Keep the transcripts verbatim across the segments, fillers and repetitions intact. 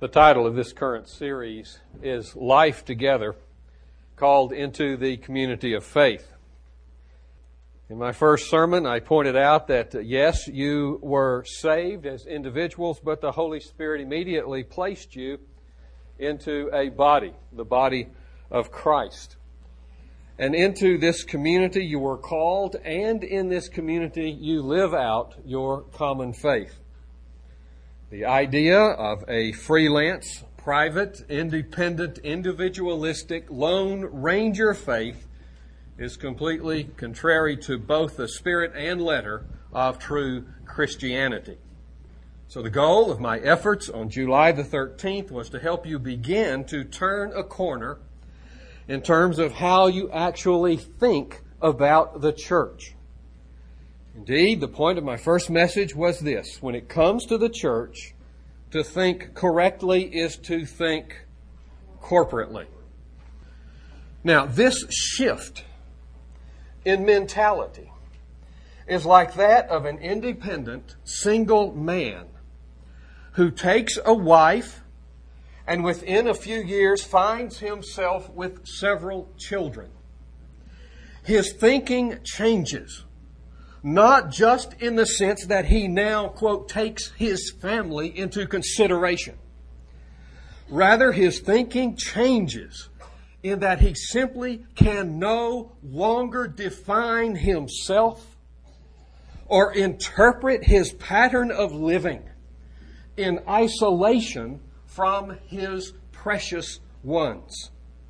The title of this current series is Life Together, called Into the Community of Faith. In my first sermon, I pointed out that, uh, yes, you were saved as individuals, but the Holy Spirit immediately placed you into a body, the body of Christ. And into this community you were called, and in this community you live out your common faith. The idea of a freelance, private, independent, individualistic, lone ranger faith is completely contrary to both the spirit and letter of true Christianity. So the goal of my efforts on July the thirteenth was to help you begin to turn a corner in terms of how you actually think about the church. Indeed, the point of my first message was this: when it comes to the church, to think correctly is to think corporately. Now, this shift in mentality is like that of an independent, single man who takes a wife and within a few years finds himself with several children. His thinking changes, not just in the sense that he now, quote, takes his family into consideration. Rather, his thinking changes in that he simply can no longer define himself or interpret his pattern of living in isolation from his precious ones.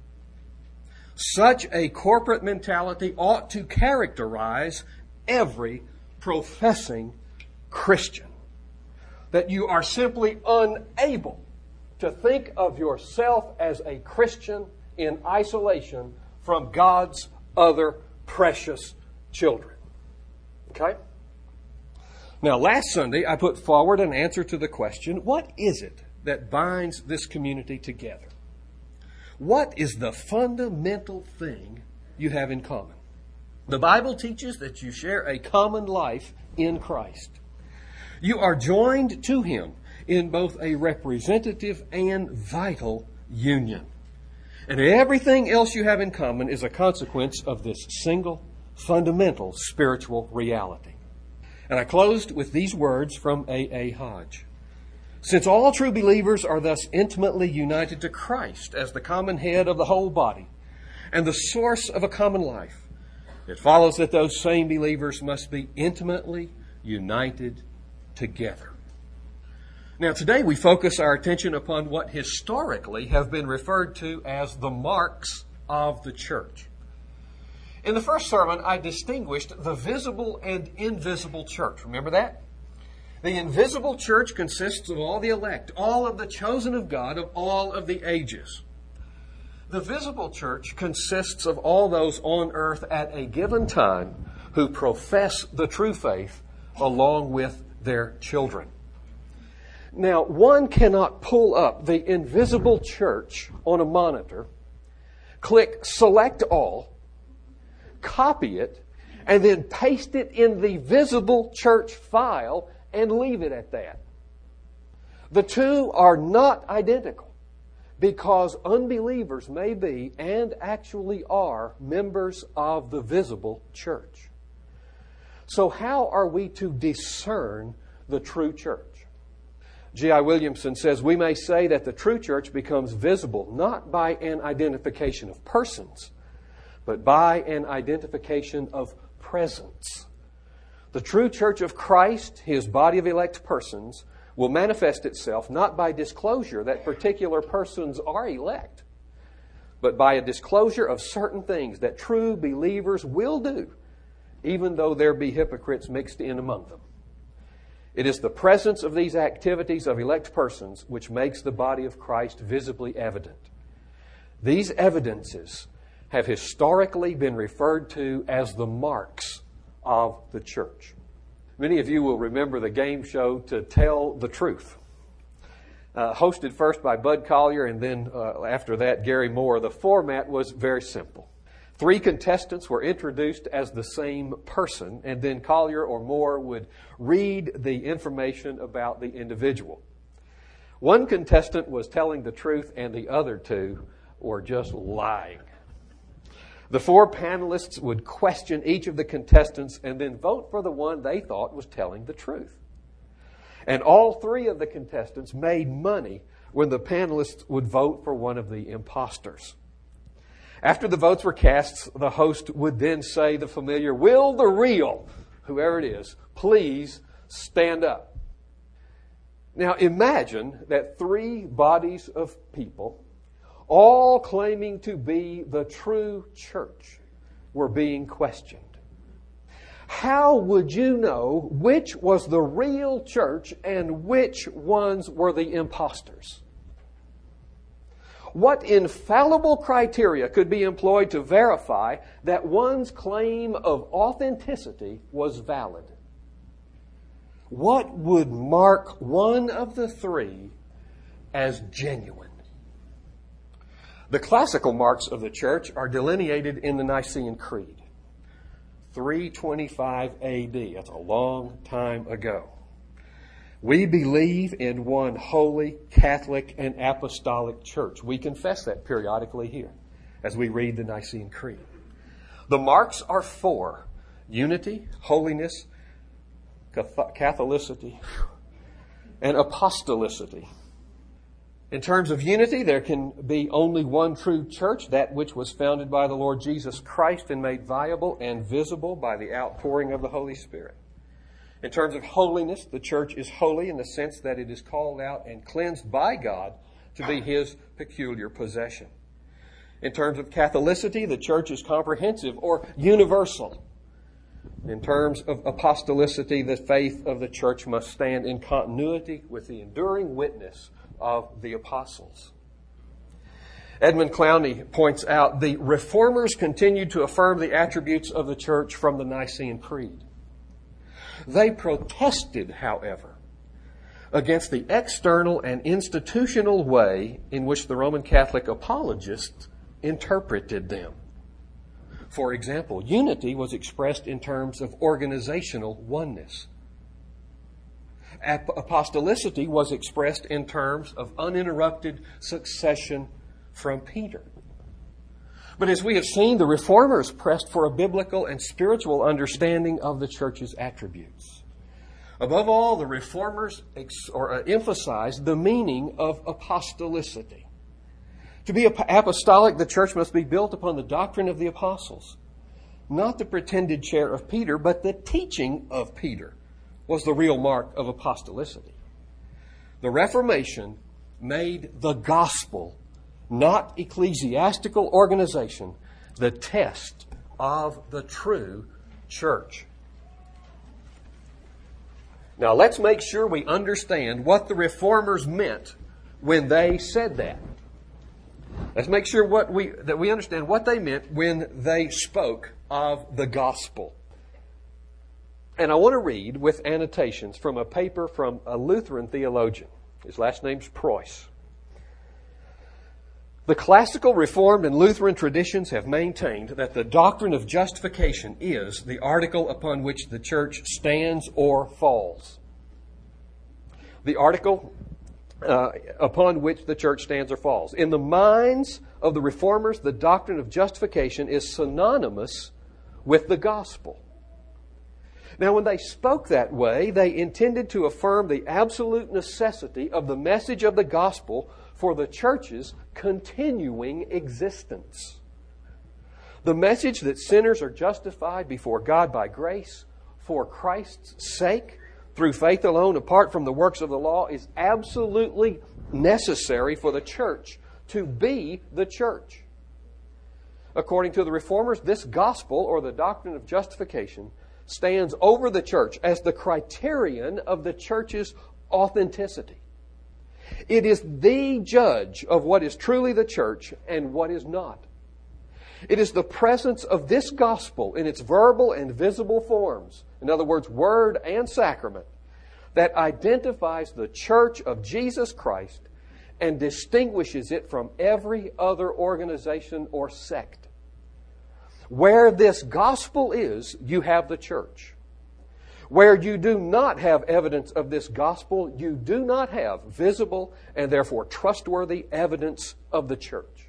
Such a corporate mentality ought to characterize every professing Christian. That you are simply unable to think of yourself as a Christian in isolation from God's other precious children. Okay? Now, last Sunday, I put forward an answer to the question, what is it that binds this community together? What is the fundamental thing you have in common? The Bible teaches that you share a common life in Christ. You are joined to Him in both a representative and vital union. And everything else you have in common is a consequence of this single, fundamental spiritual reality. And I closed with these words from A A Hodge. Since all true believers are thus intimately united to Christ as the common head of the whole body and the source of a common life, it follows that those same believers must be intimately united together. Now, today we focus our attention upon what historically have been referred to as the marks of the church. In the first sermon, I distinguished the visible and invisible church. Remember that? The invisible church consists of all the elect, all of the chosen of God of all of the ages. The visible church consists of all those on earth at a given time who profess the true faith along with their children. Now, one cannot pull up the invisible church on a monitor, click select all, copy it, and then paste it in the visible church file and leave it at that. The two are not identical because unbelievers may be and actually are members of the visible church. So how are we to discern the true church? G I Williamson says we may say that the true church becomes visible not by an identification of persons, but by an identification of presence. The true church of Christ, His body of elect persons, will manifest itself not by disclosure that particular persons are elect, but by a disclosure of certain things that true believers will do, even though there be hypocrites mixed in among them. It is the presence of these activities of elect persons which makes the body of Christ visibly evident. These evidences have historically been referred to as the marks of the church. Many of you will remember the game show To Tell the Truth. Uh, hosted first by Bud Collier and then uh, after that Gary Moore. The format was very simple. Three contestants were introduced as the same person, and then Collier or Moore would read the information about the individual. One contestant was telling the truth and the other two were just lying. The four panelists would question each of the contestants and then vote for the one they thought was telling the truth. And all three of the contestants made money when the panelists would vote for one of the imposters. After the votes were cast, the host would then say the familiar, "Will the real, whoever it is, please stand up?" Now imagine that three bodies of people, all claiming to be the true church, were being questioned. How would you know which was the real church and which ones were the imposters? What infallible criteria could be employed to verify that one's claim of authenticity was valid? What would mark one of the three as genuine? The classical marks of the church are delineated in the Nicene Creed, three twenty-five A D. That's a long time ago. We believe in one holy, Catholic, and apostolic church. We confess that periodically here as we read the Nicene Creed. The marks are four: unity, holiness, Catholicity, and apostolicity. In terms of unity, there can be only one true church, that which was founded by the Lord Jesus Christ and made viable and visible by the outpouring of the Holy Spirit. In terms of holiness, the church is holy in the sense that it is called out and cleansed by God to be His peculiar possession. In terms of Catholicity, the church is comprehensive or universal. In terms of apostolicity, the faith of the church must stand in continuity with the enduring witness of the apostles. Edmund Clowney points out the Reformers continued to affirm the attributes of the church from the Nicene Creed. They protested, however, against the external and institutional way in which the Roman Catholic apologists interpreted them. For example, unity was expressed in terms of organizational oneness. Apostolicity was expressed in terms of uninterrupted succession from Peter. But as we have seen, the Reformers pressed for a biblical and spiritual understanding of the church's attributes. Above all, the Reformers ex- or, uh, emphasized the meaning of apostolicity. To be apostolic, the church must be built upon the doctrine of the apostles. Not the pretended chair of Peter, but the teaching of Peter was the real mark of apostolicity. The Reformation made the gospel, not ecclesiastical organization, the test of the true church. Now let's make sure we understand what the Reformers meant when they said that. Let's make sure what we, that we understand what they meant when they spoke of the gospel. And I want to read with annotations from a paper from a Lutheran theologian. His last name's Preuss. The classical Reformed and Lutheran traditions have maintained that the doctrine of justification is the article upon which the church stands or falls. The article uh, upon which the church stands or falls. In the minds of the Reformers, the doctrine of justification is synonymous with the gospel. Now, when they spoke that way, they intended to affirm the absolute necessity of the message of the gospel for the church's continuing existence. The message that sinners are justified before God by grace for Christ's sake, through faith alone, apart from the works of the law, is absolutely necessary for the church to be the church. According to the Reformers, this gospel, or the doctrine of justification, stands over the church as the criterion of the church's authenticity. It is the judge of what is truly the church and what is not. It is the presence of this gospel in its verbal and visible forms, in other words, word and sacrament, that identifies the church of Jesus Christ and distinguishes it from every other organization or sect. Where this gospel is, you have the church. Where you do not have evidence of this gospel, you do not have visible and therefore trustworthy evidence of the church.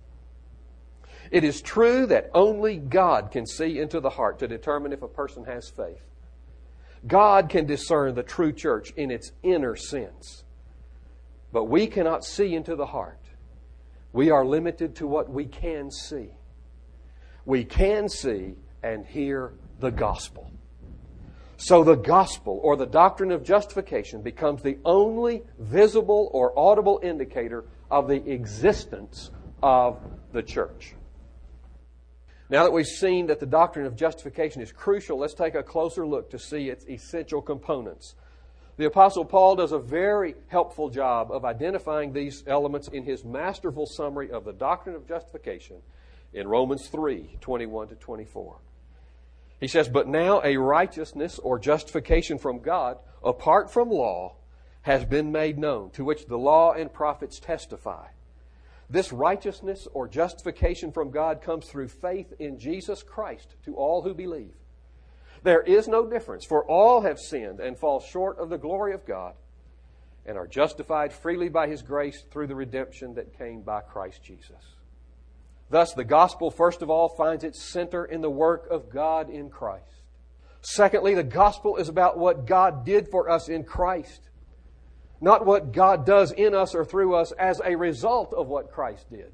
It is true that only God can see into the heart to determine if a person has faith. God can discern the true church in its inner sense. But we cannot see into the heart. We are limited to what we can see. We can see and hear the gospel. So the gospel, or the doctrine of justification, becomes the only visible or audible indicator of the existence of the church. Now that we've seen that the doctrine of justification is crucial, let's take a closer look to see its essential components. The Apostle Paul does a very helpful job of identifying these elements in his masterful summary of the doctrine of justification in Romans three, twenty-one to twenty-four. He says, "But now a righteousness or justification from God, apart from law, has been made known, to which the law and prophets testify. This righteousness or justification from God comes through faith in Jesus Christ to all who believe. There is no difference, for all have sinned and fall short of the glory of God, and are justified freely by His grace through the redemption that came by Christ Jesus." Thus, the gospel, first of all, finds its center in the work of God in Christ. Secondly, the gospel is about what God did for us in Christ, not what God does in us or through us as a result of what Christ did.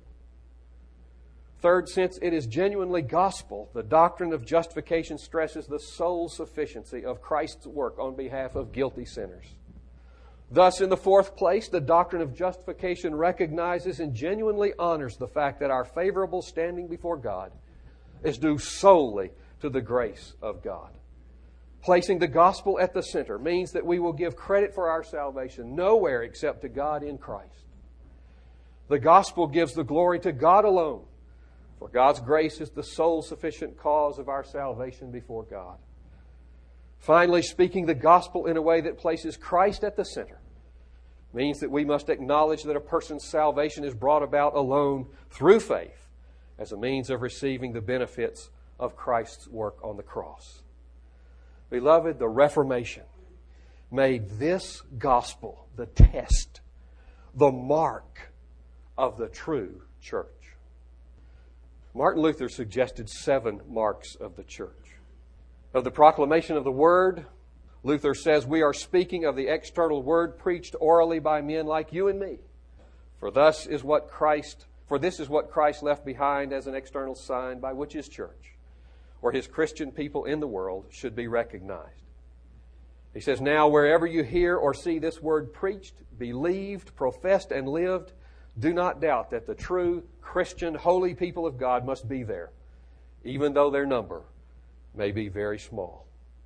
Third, since it is genuinely gospel, the doctrine of justification stresses the sole sufficiency of Christ's work on behalf of guilty sinners. Thus, in the fourth place, the doctrine of justification recognizes and genuinely honors the fact that our favorable standing before God is due solely to the grace of God. Placing the gospel at the center means that we will give credit for our salvation nowhere except to God in Christ. The gospel gives the glory to God alone, for God's grace is the sole sufficient cause of our salvation before God. Finally, speaking the gospel in a way that places Christ at the center means that we must acknowledge that a person's salvation is brought about alone through faith as a means of receiving the benefits of Christ's work on the cross. Beloved, the Reformation made this gospel the test, the mark of the true church. Martin Luther suggested seven marks of the church. Of the proclamation of the Word, Luther says, "We are speaking of the external Word preached orally by men like you and me. For thus is what Christ, for this is what Christ left behind as an external sign by which His church, or His Christian people in the world, should be recognized." He says, "Now wherever you hear or see this Word preached, believed, professed, and lived, do not doubt that the true Christian, holy people of God must be there, even though their number may be very small."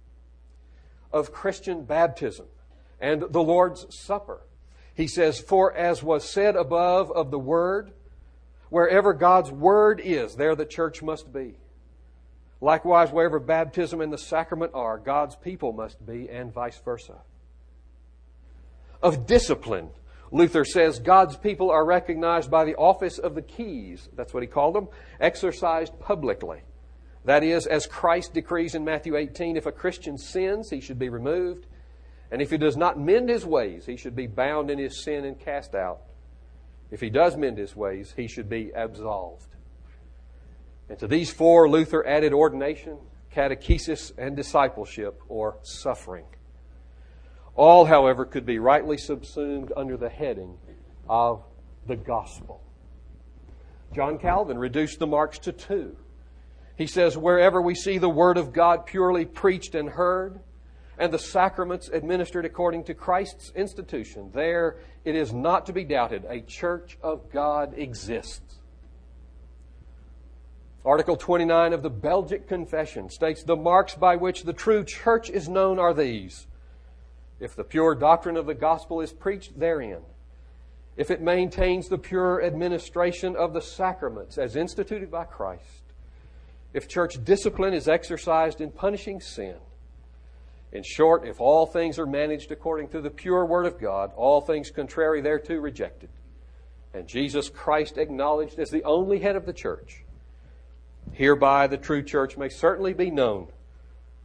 Of Christian baptism and the Lord's Supper, he says, "For as was said above of the Word, wherever God's Word is, there the church must be. Likewise, wherever baptism and the sacrament are, God's people must be, and vice versa." Of discipline, Luther says God's people are recognized by the office of the keys, that's what he called them, exercised publicly. That is, as Christ decrees in Matthew eighteen, if a Christian sins, he should be removed. And if he does not mend his ways, he should be bound in his sin and cast out. If he does mend his ways, he should be absolved. And to these four, Luther added ordination, catechesis, and discipleship, or suffering. All, however, could be rightly subsumed under the heading of the gospel. John Calvin reduced the marks to two. He says, "Wherever we see the Word of God purely preached and heard, and the sacraments administered according to Christ's institution, there it is not to be doubted a church of God exists." Article twenty-nine of the Belgic Confession states, "The marks by which the true church is known are these: if the pure doctrine of the gospel is preached therein, if it maintains the pure administration of the sacraments as instituted by Christ, if church discipline is exercised in punishing sin. In short, if all things are managed according to the pure Word of God, all things contrary thereto rejected, and Jesus Christ acknowledged as the only head of the church, hereby the true church may certainly be known,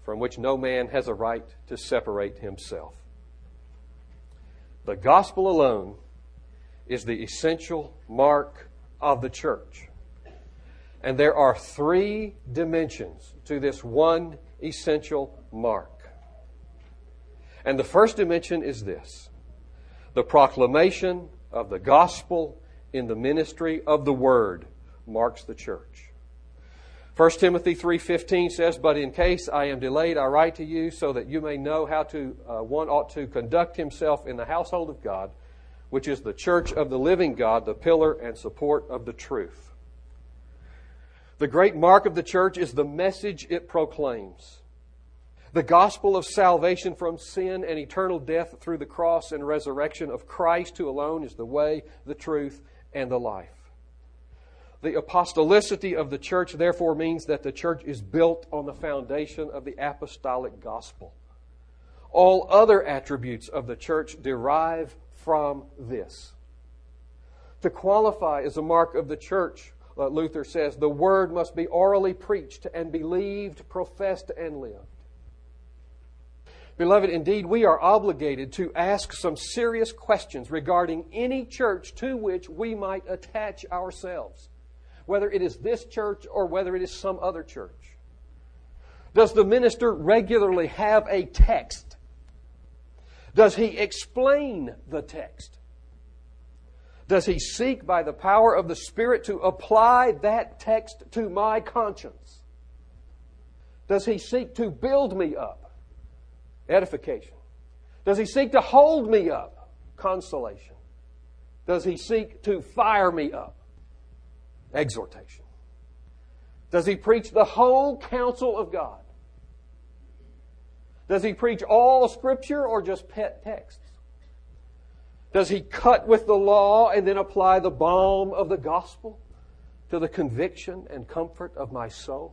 from which no man has a right to separate himself. The gospel alone is the essential mark of the church. And there are three dimensions to this one essential mark. And the first dimension is this: the proclamation of the gospel in the ministry of the word marks the church. First Timothy three fifteen says, "But in case I am delayed, I write to you so that you may know how to uh, one ought to conduct himself in the household of God, which is the church of the living God, the pillar and support of the truth." The great mark of the church is the message it proclaims. The gospel of salvation from sin and eternal death through the cross and resurrection of Christ, who alone is the way, the truth, and the life. The apostolicity of the church, therefore, means that the church is built on the foundation of the apostolic gospel. All other attributes of the church derive from this. To qualify as a mark of the church, Luther says, the word must be orally preached and believed, professed, and lived. Beloved, indeed, we are obligated to ask some serious questions regarding any church to which we might attach ourselves, whether it is this church or whether it is some other church. Does the minister regularly have a text? Does he explain the text? Does he seek by the power of the Spirit to apply that text to my conscience? Does he seek to build me up? Edification. Does he seek to hold me up? Consolation. Does he seek to fire me up? Exhortation. Does he preach the whole counsel of God? Does he preach all Scripture or just pet texts? Does he cut with the law and then apply the balm of the gospel to the conviction and comfort of my soul?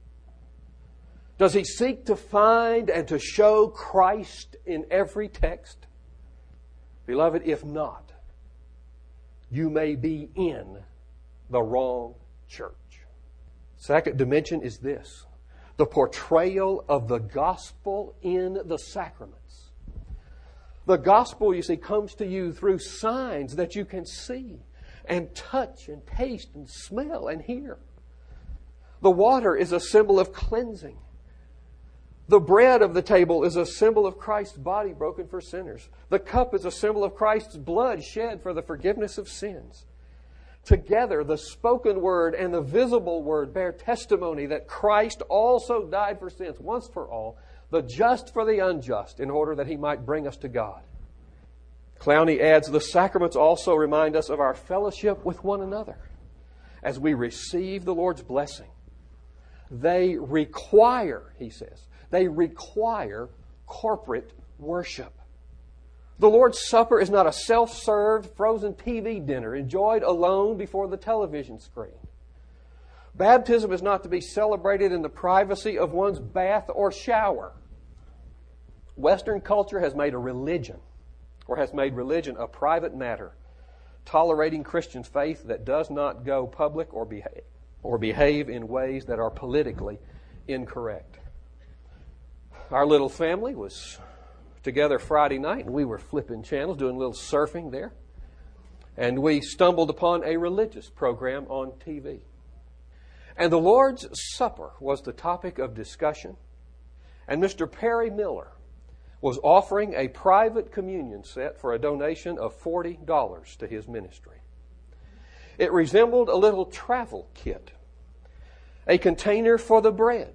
Does he seek to find and to show Christ in every text? Beloved, if not, you may be in the wrong church. Second dimension is this: the portrayal of the gospel in the sacraments. The gospel, you see, comes to you through signs that you can see and touch and taste and smell and hear. The water is a symbol of cleansing. The bread of the table is a symbol of Christ's body broken for sinners. The cup is a symbol of Christ's blood shed for the forgiveness of sins. Together, the spoken word and the visible word bear testimony that Christ also died for sins once for all, the just for the unjust, in order that He might bring us to God. Clowney adds, the sacraments also remind us of our fellowship with one another as we receive the Lord's blessing. They require, he says, they require corporate worship. The Lord's Supper is not a self-served, frozen T V dinner enjoyed alone before the television screen. Baptism is not to be celebrated in the privacy of one's bath or shower. Western culture has made a religion, or has made religion a private matter, tolerating Christian faith that does not go public or behave, or behave in ways that are politically incorrect. Our little family was together Friday night, and we were flipping channels, doing a little surfing there. And we stumbled upon a religious program on T V. And the Lord's Supper was the topic of discussion. And Mister Perry Miller was offering a private communion set for a donation of forty dollars to his ministry. It resembled a little travel kit, a container for the bread,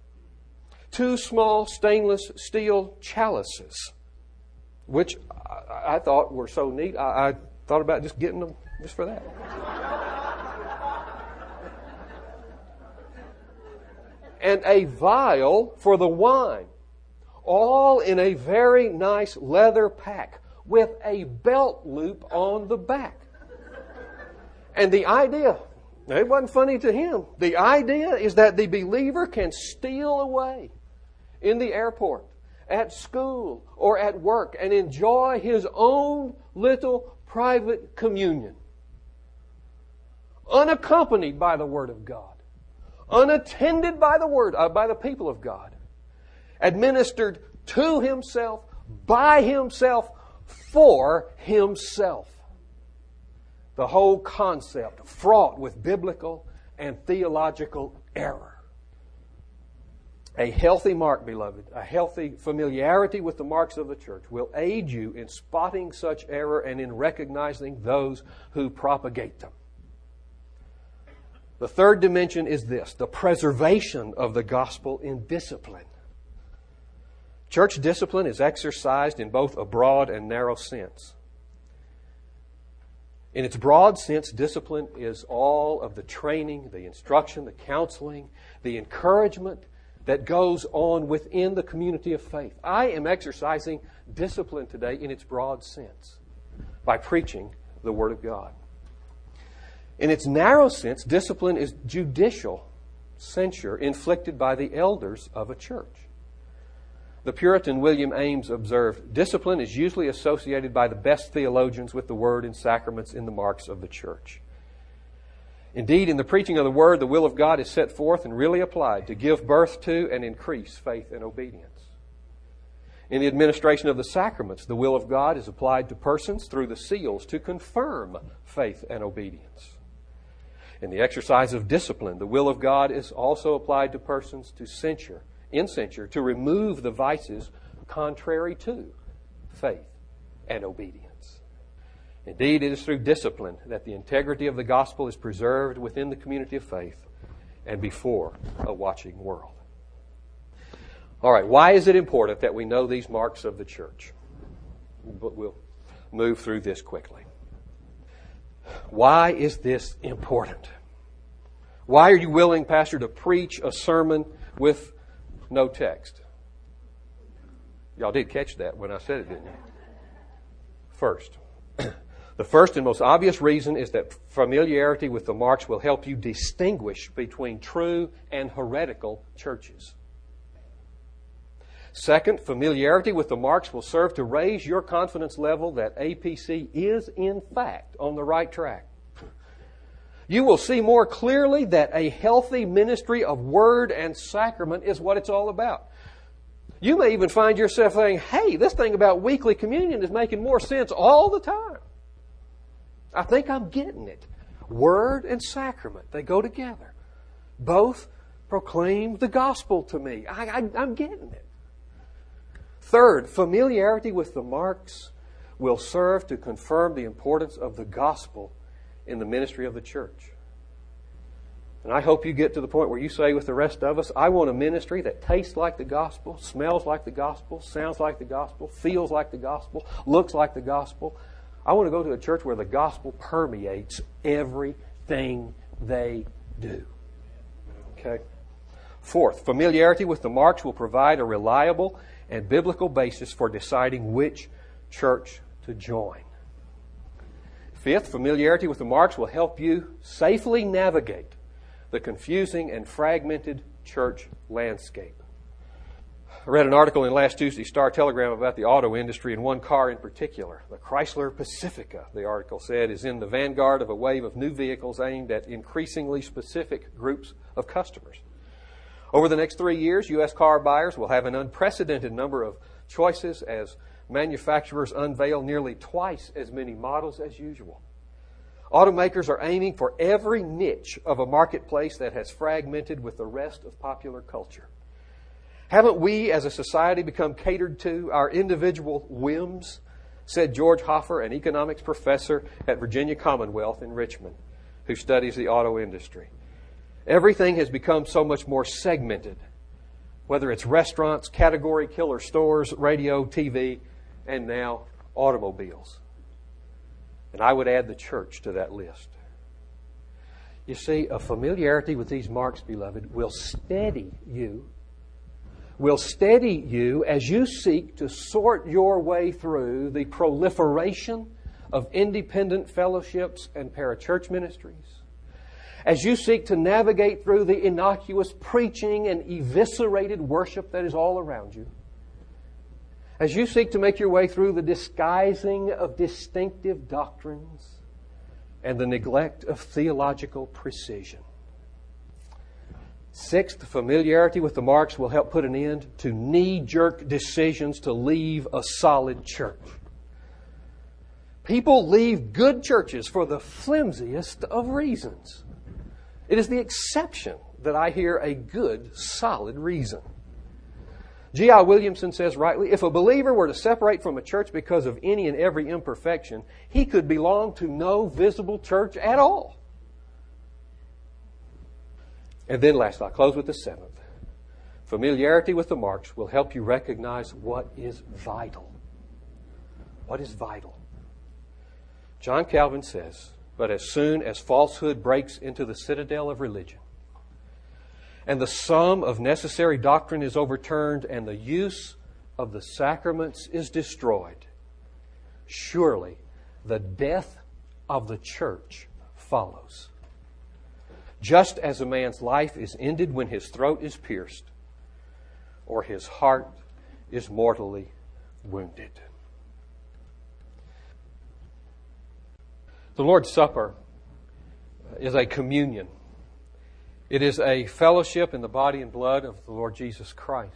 two small stainless steel chalices, which I, I thought were so neat, I, I thought about just getting them just for that. And a vial for the wine, all in a very nice leather pack with a belt loop on the back. And the idea, it wasn't funny to him, the idea is that the believer can steal away in the airport, at school, or at work and enjoy his own little private communion, unaccompanied by the Word of God, unattended by the Word, uh, by the people of God. administered to Himself, by Himself, for Himself. The whole concept fraught with biblical and theological error. A healthy mark, beloved, a healthy familiarity with the marks of the church will aid you in spotting such error and in recognizing those who propagate them. The third dimension is this, the preservation of the gospel in discipline. Church discipline is exercised in both a broad and narrow sense. In its broad sense, discipline is all of the training, the instruction, the counseling, the encouragement that goes on within the community of faith. I am exercising discipline today in its broad sense by preaching the Word of God. In its narrow sense, discipline is judicial censure inflicted by the elders of a church. The Puritan William Ames observed, discipline is usually associated by the best theologians with the Word and sacraments in the marks of the church. Indeed, in the preaching of the Word, the will of God is set forth and really applied to give birth to and increase faith and obedience. In the administration of the sacraments, the will of God is applied to persons through the seals to confirm faith and obedience. In the exercise of discipline, the will of God is also applied to persons to censure, in censure, to remove the vices contrary to faith and obedience. Indeed, it is through discipline that the integrity of the gospel is preserved within the community of faith and before a watching world. All right, why is it important that we know these marks of the church? But we'll move through this quickly. Why is this important? Why are you willing, Pastor, to preach a sermon with no text? Y'all did catch that when I said it, didn't you? First, the first and most obvious reason is that familiarity with the marks will help you distinguish between true and heretical churches. Second, familiarity with the marks will serve to raise your confidence level that A P C is, in fact, on the right track. You will see more clearly that a healthy ministry of word and sacrament is what it's all about. You may even find yourself saying, hey, this thing about weekly communion is making more sense all the time. I think I'm getting it. Word and sacrament, they go together. Both proclaim the gospel to me. I, I, I'm getting it. Third, familiarity with the marks will serve to confirm the importance of the gospel in the ministry of the church. And I hope you get to the point where you say with the rest of us, I want a ministry that tastes like the gospel, smells like the gospel, sounds like the gospel, feels like the gospel, looks like the gospel. I want to go to a church where the gospel permeates everything they do. Okay? Fourth, familiarity with the marks will provide a reliable and biblical basis for deciding which church to join. Fifth, familiarity with the marks will help you safely navigate the confusing and fragmented church landscape. I read an article in last Tuesday's Star Telegram about the auto industry and one car in particular. The Chrysler Pacifica, the article said, is in the vanguard of a wave of new vehicles aimed at increasingly specific groups of customers. Over the next three years, U S car buyers will have an unprecedented number of choices as manufacturers unveil nearly twice as many models as usual. Automakers are aiming for every niche of a marketplace that has fragmented with the rest of popular culture. Haven't we as a society become catered to our individual whims? Said George Hoffer, an economics professor at Virginia Commonwealth in Richmond, who studies the auto industry. Everything has become so much more segmented, whether it's restaurants, category killer stores, radio, T V, and now automobiles. And I would add the church to that list. You see, a familiarity with these marks, beloved, will steady you, will steady you as you seek to sort your way through the proliferation of independent fellowships and parachurch ministries, as you seek to navigate through the innocuous preaching and eviscerated worship that is all around you, as you seek to make your way through the disguising of distinctive doctrines and the neglect of theological precision. Sixth, familiarity with the marks will help put an end to knee-jerk decisions to leave a solid church. People leave good churches for the flimsiest of reasons. It is the exception that I hear a good, solid reason. G I Williamson says rightly, if a believer were to separate from a church because of any and every imperfection, he could belong to no visible church at all. And then last, I'll close with the seventh. Familiarity with the marks will help you recognize what is vital. What is vital? John Calvin says, but as soon as falsehood breaks into the citadel of religion, and the sum of necessary doctrine is overturned, and the use of the sacraments is destroyed, surely the death of the church follows. Just as a man's life is ended when his throat is pierced, or his heart is mortally wounded. The Lord's Supper is a communion. It is a fellowship in the body and blood of the Lord Jesus Christ.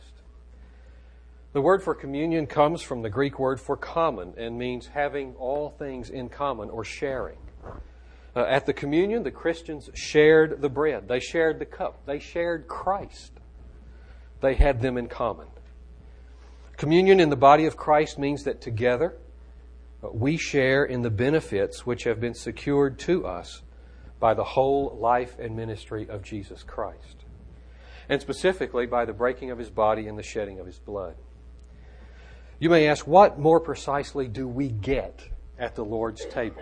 The word for communion comes from the Greek word for common and means having all things in common or sharing. Uh, at the communion, the Christians shared the bread. They shared the cup. They shared Christ. They had them in common. Communion in the body of Christ means that together we share in the benefits which have been secured to us by the whole life and ministry of Jesus Christ, and specifically by the breaking of His body and the shedding of His blood. You may ask, what more precisely do we get at the Lord's table?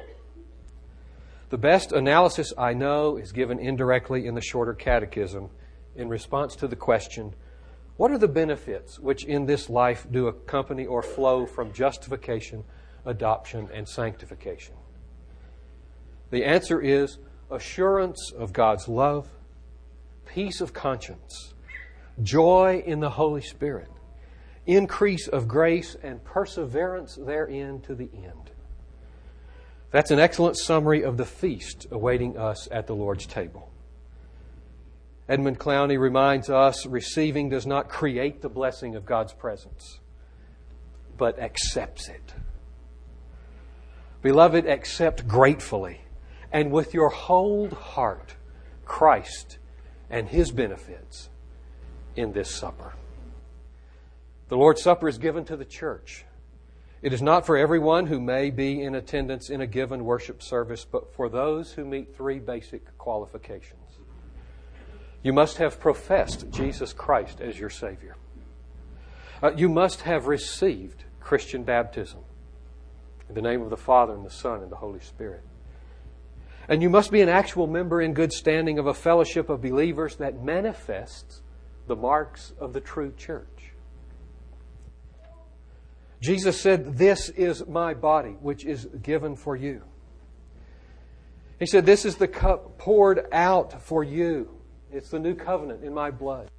The best analysis I know is given indirectly in the Shorter Catechism in response to the question, what are the benefits which in this life do accompany or flow from justification, adoption, and sanctification? The answer is assurance of God's love, peace of conscience, joy in the Holy Spirit, increase of grace, and perseverance therein to the end. That's an excellent summary of the feast awaiting us at the Lord's table. Edmund Clowney reminds us, receiving does not create the blessing of God's presence, but accepts it. Beloved, accept gratefully and with your whole heart Christ and His benefits in this supper. The Lord's Supper is given to the church. It is not for everyone who may be in attendance in a given worship service, but for those who meet three basic qualifications. You must have professed Jesus Christ as your Savior. Uh, you must have received Christian baptism in the name of the Father and the Son and the Holy Spirit. And you must be an actual member in good standing of a fellowship of believers that manifests the marks of the true church. Jesus said, "This is my body, which is given for you." He said, "This is the cup poured out for you. It's the new covenant in my blood."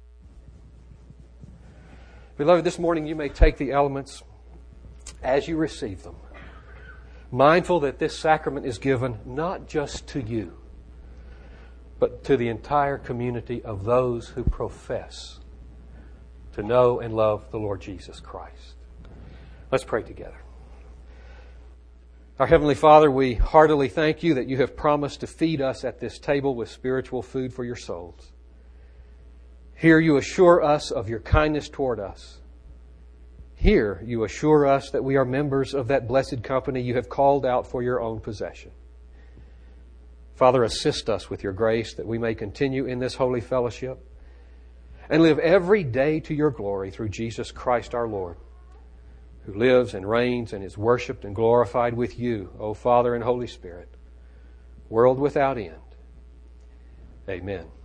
Beloved, this morning you may take the elements as you receive them, mindful that this sacrament is given not just to you, but to the entire community of those who profess to know and love the Lord Jesus Christ. Let's pray together. Our Heavenly Father, we heartily thank You that You have promised to feed us at this table with spiritual food for your souls. Here You assure us of Your kindness toward us. Here You assure us that we are members of that blessed company You have called out for Your own possession. Father, assist us with Your grace that we may continue in this holy fellowship and live every day to Your glory through Jesus Christ our Lord, who lives and reigns and is worshipped and glorified with You, O Father and Holy Spirit, world without end. Amen.